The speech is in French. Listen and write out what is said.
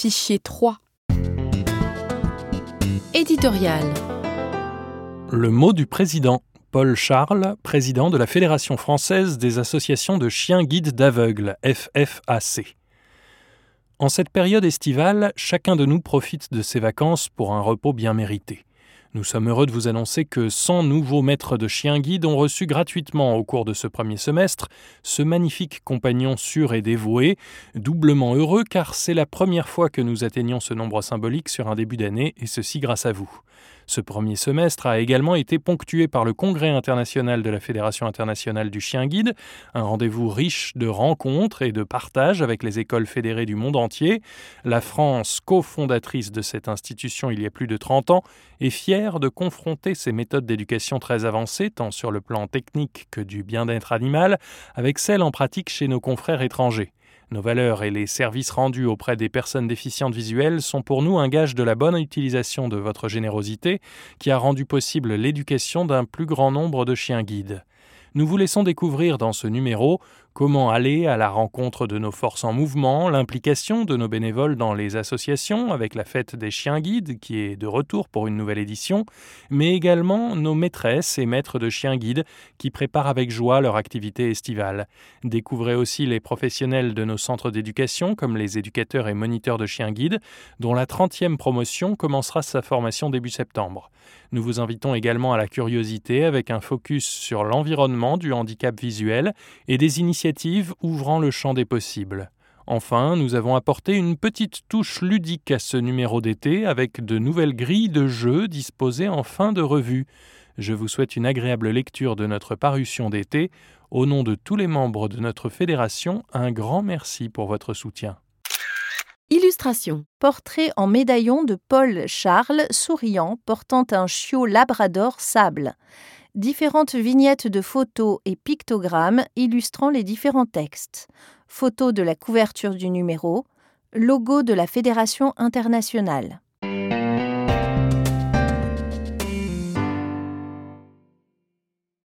Fichier 3. Éditorial. Le mot du président. Paul Charles, président de la Fédération française des associations de chiens guides d'aveugles, FFAC. En cette période estivale, chacun de nous profite de ses vacances pour un repos bien mérité. Nous sommes heureux de vous annoncer que 100 nouveaux maîtres de chiens guides ont reçu gratuitement au cours de ce premier semestre ce magnifique compagnon sûr et dévoué, doublement heureux car c'est la première fois que nous atteignons ce nombre symbolique sur un début d'année et ceci grâce à vous. Ce premier semestre a également été ponctué par le Congrès international de la Fédération internationale du chien guide, un rendez-vous riche de rencontres et de partages avec les écoles fédérées du monde entier. La France, cofondatrice de cette institution il y a plus de 30 ans, est fière de confronter ces méthodes d'éducation très avancées, tant sur le plan technique que du bien-être animal, avec celles en pratique chez nos confrères étrangers. Nos valeurs et les services rendus auprès des personnes déficientes visuelles sont pour nous un gage de la bonne utilisation de votre générosité qui a rendu possible l'éducation d'un plus grand nombre de chiens guides. Nous vous laissons découvrir dans ce numéro comment aller à la rencontre de nos forces en mouvement, l'implication de nos bénévoles dans les associations avec la fête des chiens guides qui est de retour pour une nouvelle édition, mais également nos maîtresses et maîtres de chiens guides qui préparent avec joie leur activité estivale. Découvrez aussi les professionnels de nos centres d'éducation comme les éducateurs et moniteurs de chiens guides dont la 30e promotion commencera sa formation début septembre. Nous vous invitons également à la curiosité avec un focus sur l'environnement du handicap visuel et des initiatives ouvrant le champ des possibles. Enfin, nous avons apporté une petite touche ludique à ce numéro d'été avec de nouvelles grilles de jeux disposées en fin de revue. Je vous souhaite une agréable lecture de notre parution d'été. Au nom de tous les membres de notre fédération, un grand merci pour votre soutien. Illustration. Portrait en médaillon de Paul Charles, souriant, portant un chiot labrador sable. Différentes vignettes de photos et pictogrammes illustrant les différents textes. Photo de la couverture du numéro. Logo de la Fédération internationale.